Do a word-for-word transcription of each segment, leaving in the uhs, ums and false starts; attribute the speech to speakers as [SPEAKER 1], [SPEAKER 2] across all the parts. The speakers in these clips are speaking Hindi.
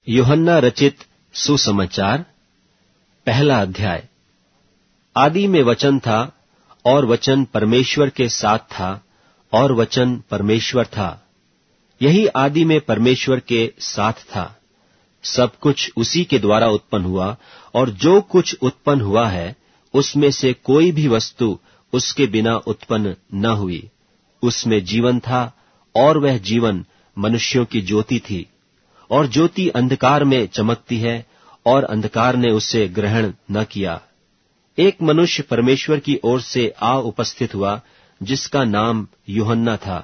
[SPEAKER 1] यूहन्ना रचित सुसमाचार, पहला अध्याय। आदि में वचन था, और वचन परमेश्वर के साथ था, और वचन परमेश्वर था। यही आदि में परमेश्वर के साथ था। सब कुछ उसी के द्वारा उत्पन्न हुआ, और जो कुछ उत्पन्न हुआ है, उसमें से कोई भी वस्तु उसके बिना उत्पन्न न हुई। उसमें जीवन था, और वह जीवन मनुष्यों की ज्योति थी। और ज्योति अंधकार में चमकती है, और अंधकार ने उसे ग्रहण न किया। एक मनुष्य परमेश्वर की ओर से आ उपस्थित हुआ, जिसका नाम यूहन्ना था।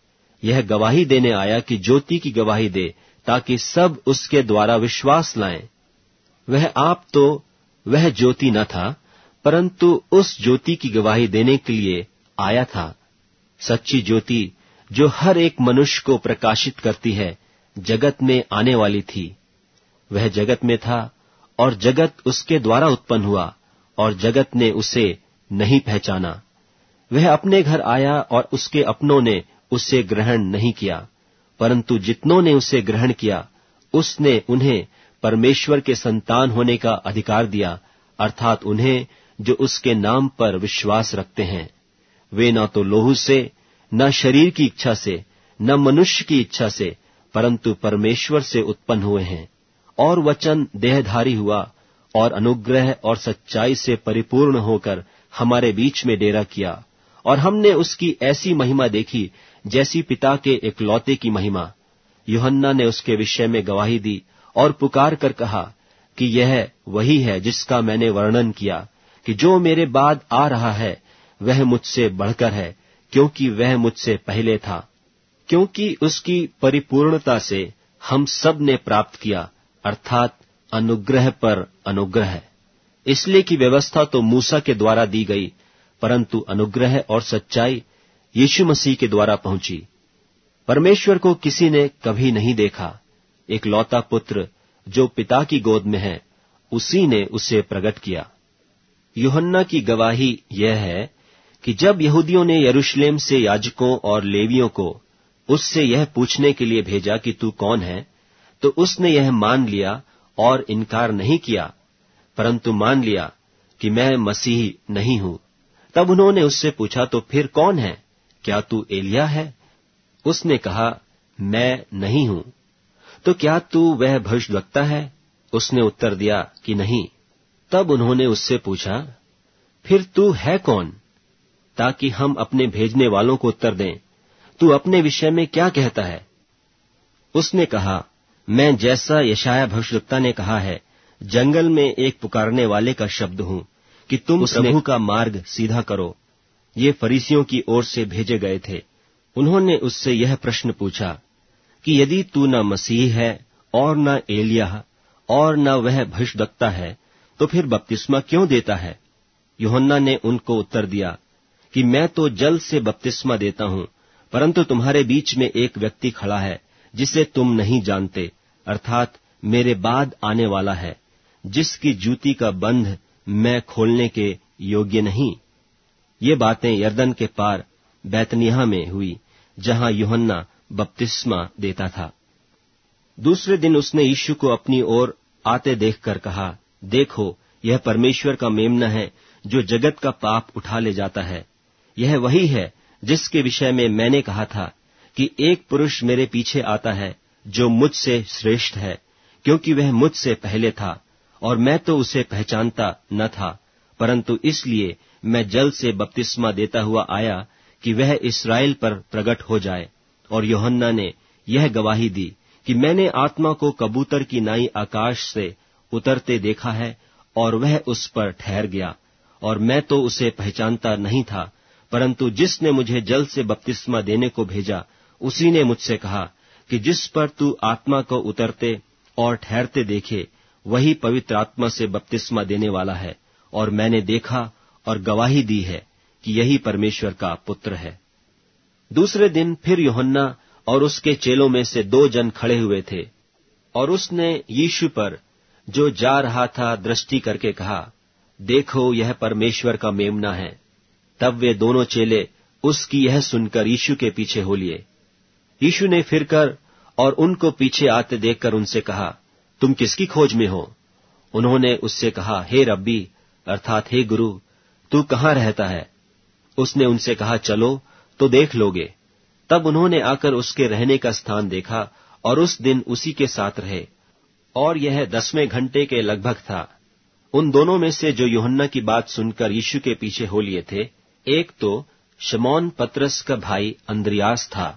[SPEAKER 1] यह गवाही देने आया कि ज्योति की गवाही दे, ताकि सब उसके द्वारा विश्वास लाएं। वह आप तो वह ज्योति न था, परंतु उस ज्योति की गवाही देने के लिए आया था। सच्ची ज्योति, जो हर एक मनुष्य को प्रकाशित करती है, जगत में आने वाली थी। वह जगत में था, और जगत उसके द्वारा उत्पन्न हुआ, और जगत ने उसे नहीं पहचाना। वह अपने घर आया, और उसके अपनों ने उसे ग्रहण नहीं किया। परंतु जितनों ने उसे ग्रहण किया, उसने उन्हें परमेश्वर के संतान होने का अधिकार दिया, अर्थात उन्हें जो उसके नाम पर विश्वास रखते हैं। वे न तो लोहू से, न शरीर की इच्छा से, न मनुष्य की इच्छा से, परंतु परमेश्वर से उत्पन्न हुए हैं। और वचन देहधारी हुआ, और अनुग्रह और सच्चाई से परिपूर्ण होकर हमारे बीच में डेरा किया। और हमने उसकी ऐसी महिमा देखी, जैसी पिता के इकलौते की महिमा। यूहन्ना ने उसके विषय में गवाही दी, और पुकार कर कहा कि यह वही है जिसका मैंने वर्णन किया, कि जो मेरे बाद आ रहा है, वह मुझसे बढ़कर है, क्योंकि वह मुझसे पहले था। क्योंकि उसकी परिपूर्णता से हम सब ने प्राप्त किया, अर्थात अनुग्रह पर अनुग्रह। इसलिए कि व्यवस्था तो मूसा के द्वारा दी गई, परंतु अनुग्रह और सच्चाई यीशु मसीह के द्वारा पहुंची। परमेश्वर को किसी ने कभी नहीं देखा। इकलौता पुत्र जो पिता की गोद में है, उसी ने उसे प्रकट किया। यूहन्ना की गवाही यह है कि जब यहूदियों ने यरूशलेम से याजकों और लेवियों को उससे यह पूछने के लिए भेजा कि तू कौन है, तो उसने यह मान लिया और इनकार नहीं किया, परंतु मान लिया कि मैं मसीह नहीं हूं। तब उन्होंने उससे पूछा, तो फिर कौन है? क्या तू एलिय्याह है? उसने कहा, मैं नहीं हूं। तो क्या तू वह भविष्यद्वक्ता है? उसने उत्तर दिया कि नहीं। तब उन्होंने उससे पूछा, फिर तू है कौन, ताकि हम अपने भेजने वालों को उत्तर दें। तू अपने विषय में क्या कहता है? उसने कहा, मैं जैसा यशायाह भविष्यद्वक्ता ने कहा है, जंगल में एक पुकारने वाले का शब्द हूं कि तुम प्रभु का मार्ग सीधा करो। ये फरीसियों की ओर से भेजे गए थे। उन्होंने उससे यह प्रश्न पूछा कि यदि तू न मसीह है, और न एलिय्याह, और न वह भविष्यद्वक्ता है, तो फिर बपतिस्मा क्यों देता है? यूहन्ना ने उनको उत्तर दिया कि मैं तो जल से बपतिस्मा देता हूं, परंतु तुम्हारे बीच में एक व्यक्ति खड़ा है, जिसे तुम नहीं जानते, अर्थात मेरे बाद आने वाला है, जिसकी जूती का बंध मैं खोलने के योग्य नहीं। ये बातें यरदन के पार बैतनिय्याह में हुई, जहां यूहन्ना बपतिस्मा देता था। दूसरे दिन उसने यीशु को अपनी ओर आते देखकर कहा, देखो, यह परमेश्वर का मेम्ना है, जो जगत का पाप उठा ले जाता है। यह वही है जिसके विषय में मैंने कहा था कि एक पुरुष मेरे पीछे आता है, जो मुझसे श्रेष्ठ है, क्योंकि वह मुझसे पहले था, और मैं तो उसे पहचानता न था, परंतु इसलिए मैं जल से बपतिस्मा देता हुआ आया कि वह इस्राएल पर प्रकट हो जाए। और यूहन्ना ने यह गवाही दी कि मैंने आत्मा को कबूतर की नाई आकाश से उतरते देखा है, और वह उस पर ठहर गया, और मैं तो उसे पहचानता नहीं था, परंतु जिसने मुझे जल से बपतिस्मा देने को भेजा, उसी ने मुझसे कहा कि जिस पर तू आत्मा को उतरते और ठहरते देखे, वही पवित्र आत्मा से बपतिस्मा देने वाला है। और मैंने देखा और गवाही दी है कि यही परमेश्वर का पुत्र है। दूसरे दिन फिर यूहन्ना और उसके चेलों में से दो जन खड़े हुए थे, और उसने यीशु पर, जो जा रहा था, दृष्टि करके कहा, देखो, यह परमेश्वर का मेम्ना है। तब वे दोनों चेले उसकी यह सुनकर यीशु के पीछे हो लिए। यीशु ने फिरकर और उनको पीछे आते देखकर उनसे कहा, तुम किसकी खोज में हो? उन्होंने उससे कहा, हे रब्बी अर्थात हे गुरु, तू कहाँ रहता है? उसने उनसे कहा, चलो तो देख लोगे। तब उन्होंने आकर उसके रहने का स्थान देखा और उस दिन उसी के साथ रहे, और यह दसवें घंटे के लगभग था। उन दोनों में से जो यूहन्ना की बात सुनकर यीशु के पीछे हो लिए थे, एक तो शमौन पतरस का भाई अंद्रियास था।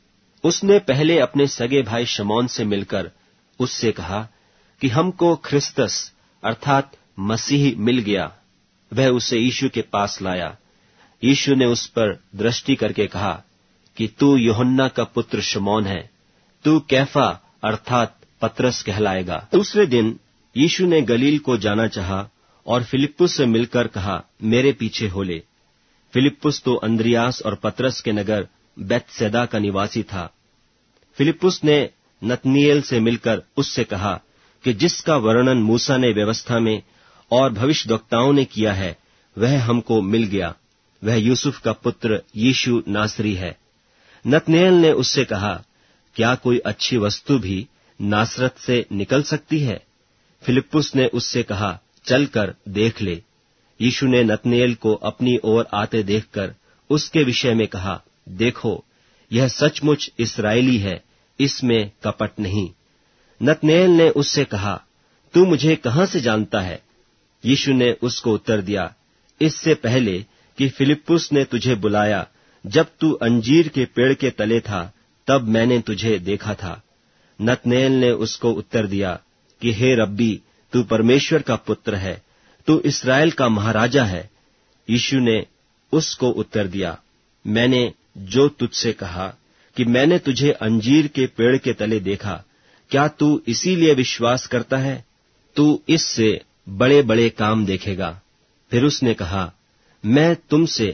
[SPEAKER 1] उसने पहले अपने सगे भाई शमौन से मिलकर उससे कहा कि हमको ख्रिस्तस अर्थात मसीह मिल गया। वह उसे यीशु के पास लाया। यीशु ने उस पर दृष्टि करके कहा कि तू यूहन्ना का पुत्र शमौन है, तू कैफा अर्थात पतरस कहलाएगा। दूसरे दिन यीशु ने गलील को जाना चाहा और फिलिप्पुस से मिलकर कहा, मेरे पीछे हो ले। फिलिप्पुस तो अंद्रियास और पतरस के नगर बेतसैदा का निवासी था। फिलिप्पुस ने नतनीएल से मिलकर उससे कहा कि जिसका वर्णन मूसा ने व्यवस्था में और भविष्यद्वक्ताओं ने किया है, वह हमको मिल गया। वह यूसुफ का पुत्र यीशु नासरी है। नतनीएल ने उससे कहा, क्या कोई अच्छी वस्तु भी नासरत से निकल सकती है? फिलिप्पुस ने उससे कहा, चलकर देख ले। यीशु ने नतनीएल को अपनी ओर आते देखकर उसके विषय में कहा, देखो, यह सचमुच इस्राएली है, इसमें कपट नहीं। नतनीएल ने उससे कहा, तू मुझे कहाँ से जानता है? यीशु ने उसको उत्तर दिया, इससे पहले कि फिलिप्पुस ने तुझे बुलाया, जब तू अंजीर के पेड़ के तले था, तब मैंने तुझे देखा था। नतनीएल ने उसको उत्तर दिया कि हे रब्बी, तू परमेश्वर का पुत्र है, तू इस्राएल का महाराजा है। यीशु ने उसको उत्तर दिया, मैंने जो तुझसे कहा कि मैंने तुझे अंजीर के पेड़ के तले देखा, क्या तू इसीलिए विश्वास करता है? तू इससे बड़े बड़े काम देखेगा। फिर उसने कहा, मैं तुमसे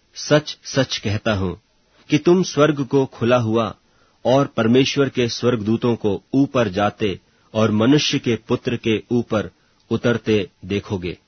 [SPEAKER 1] सच सच कहता हूं कि तुम स्वर्ग को खुला हुआ और परमेश्वर के स्वर्गदूतों को ऊपर जाते और मनुष्य के पुत्र के ऊपर उतरते देखोगे।